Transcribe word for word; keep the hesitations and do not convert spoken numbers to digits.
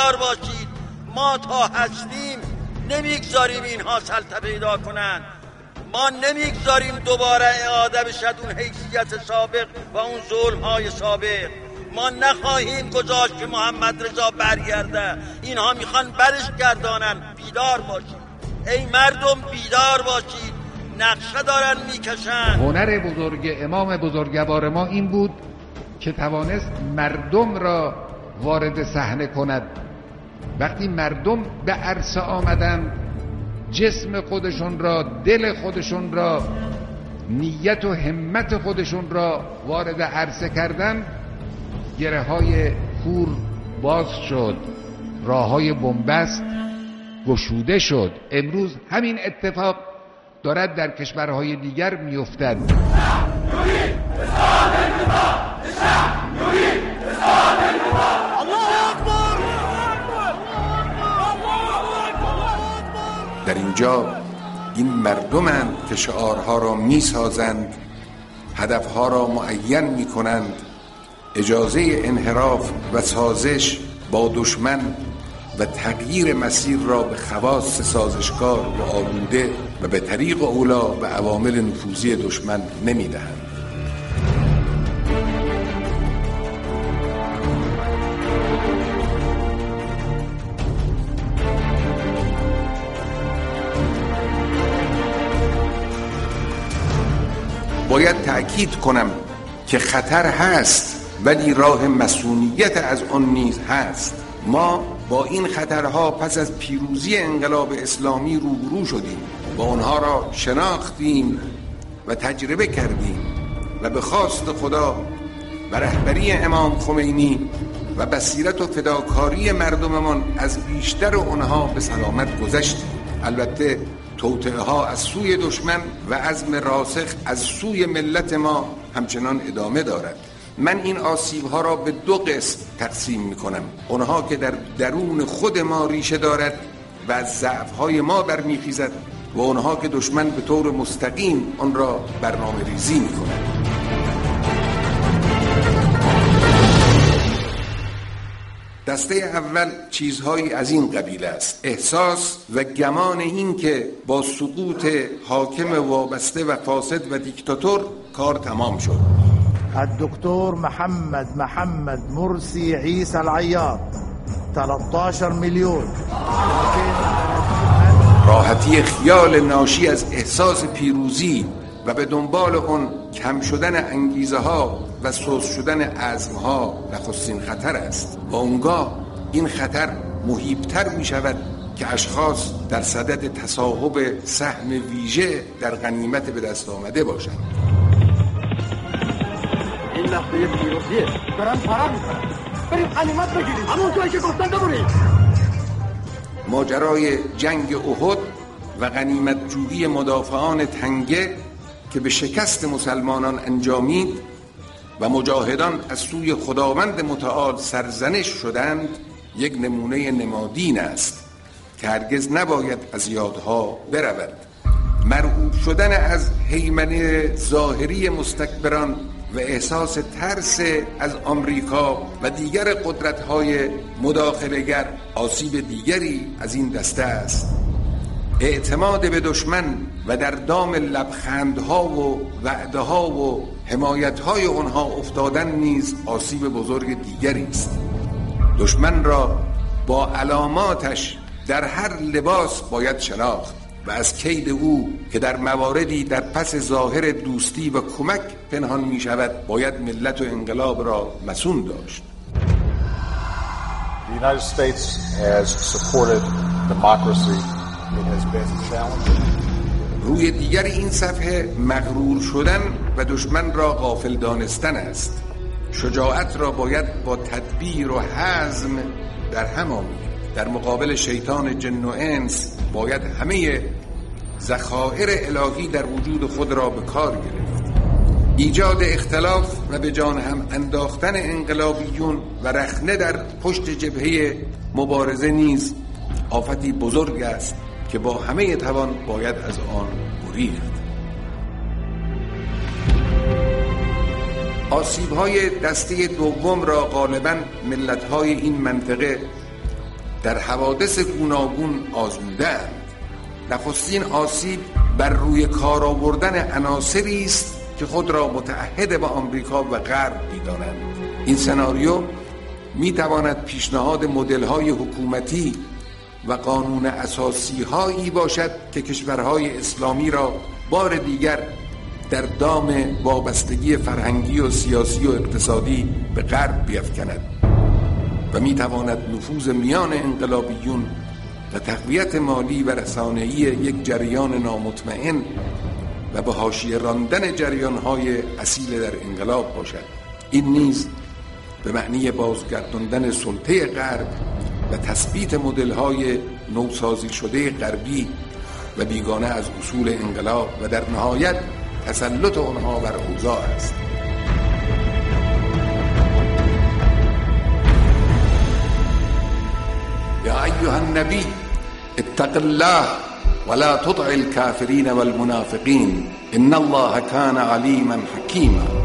بیدار باشید. ما تا هستیم نمیگذاریم اینها سلطه پیدا کنند. ما نمیگذاریم دوباره اعاده بشد اون حیثیت سابق و اون ظلم‌های سابق. ما نخواهیم گذاشت که محمد رضا برگرده. اینها میخوان برش گردانن. بیدار باشید ای مردم، بیدار باشید. نقشه دارن میکشن. هنر بزرگ امام بزرگوار ما این بود که توانست مردم را وارد صحنه کند. وقتی مردم به عرصه آمدند، جسم خودشون را، دل خودشون را، نیت و همت خودشون را وارد عرصه کردند، گره های کور باز شد، راه های بنبست گشوده شد. امروز همین اتفاق دارد در کشورهای دیگر میافتد. در اینجا این مردمند که شعارها را میسازند، هدفها را معین میکنند، اجازه انحراف و سازش با دشمن و تغییر مسیر را به خواص سازشکار و آلوده و به طریق اولا به عوامل نفوذی دشمن نمیدهند. باید تأکید کنم که خطر هست، ولی راه مسئولیت از آن نیز هست. ما با این خطرها پس از پیروزی انقلاب اسلامی روبرو شدیم و آنها را شناختیم و تجربه کردیم و به خواست خدا و رهبری امام خمینی و بصیرت و فداکاری مردممان از بیشتر آنها به سلامت گذشتیم. البته توطئه ها از سوی دشمن و عزم راسخ از سوی ملت ما همچنان ادامه دارد. من این آسیب ها را به دو قسم تقسیم می کنم. اونها که در درون خود ما ریشه دارد و از ضعف های ما برمیخیزد و اونها که دشمن به طور مستقیم آن را برنامه ریزی می کند. دسته اول چیزهایی از این قبیل است: احساس و گمان این که با سقوط حاکم وابسته و فاسد و دیکتاتور کار تمام شد. الدكتور محمد محمد مرسي عيسى العياط ثلاثة عشر میلیون. راحتی خیال ناشی از احساس پیروزی و به دنبال اون کم شدن انگیزه ها و سوس شدن عزم ها نخستین خطر است. و اونگاه این خطر مهیبتر می شود که اشخاص در صدد تصاحب سهم ویژه در غنیمت به دست آمده باشند. این لحظه پیروزیه، دارن فرار میکنن، بریم غنیمت بگیریم، همون جایی که گفتن ببریم. ماجرای جنگ احد و غنیمت جویی مدافعان تنگه که به شکست مسلمانان انجامید و مجاهدان از سوی خداوند متعال سرزنش شدند، یک نمونه نمادین است که هرگز نباید از یادها برود. مرعوب شدن از هیمنه ظاهری مستکبران و احساس ترس از آمریکا و دیگر قدرت‌های مداخله‌گر آسیب دیگری از این دسته است. اعتماد به دشمن و در دام لبخندها و وعده‌ها و حمایت‌های آنها افتادن نیز آسیب بزرگ دیگری است. دشمن را با علاماتش در هر لباس باید شناخت و از کید او که در مواردی در پس ظاهر دوستی و کمک پنهان می شود باید ملت و انقلاب را مصون داشت. The United States has supported democracy. It has been challenging. روی دیگر این صفحه مغرور شدن و دشمن را غافل دانستن است. شجاعت را باید با تدبیر و حزم در هم آورد. در مقابل شیطان جن و انس باید همه ذخایر الهی در وجود خود را به کار گرفت. ایجاد اختلاف و به جان هم انداختن انقلابیون و رخنه در پشت جبهه مبارزه نیز آفتی بزرگ است که با همه توان باید از آن گریخت. آسیب‌های دسته دوم را غالباً ملت‌های این منطقه در حوادث گوناگون آزموده‌اند. نخستین آسیب بر روی کار آوردن عناصری است که خود را متعهد با آمریکا و غرب می‌دانند. این سناریو می‌تواند پیشنهاد مدل‌های حکومتی و قانون اساسی هایی باشد که کشورهای اسلامی را بار دیگر در دام وابستگی فرهنگی و سیاسی و اقتصادی به غرب بیفکند و میتواند نفوذ میان انقلابیون و تقویت مالی و رسانه‌ای یک جریان نامطمئن و به حاشیه راندن جریان‌های اصیل در انقلاب باشد. این نیز به معنی بازگرداندن سلطه غرب و تثبیت مدل‌های نوسازی شده غربی و بیگانه از اصول انقلاب و در نهایت تسلط آنها بر اوضاع است. یا ایها النبی اتق الله ولا تطع الكافرین والمنافقین ان الله كان علیما حکیما.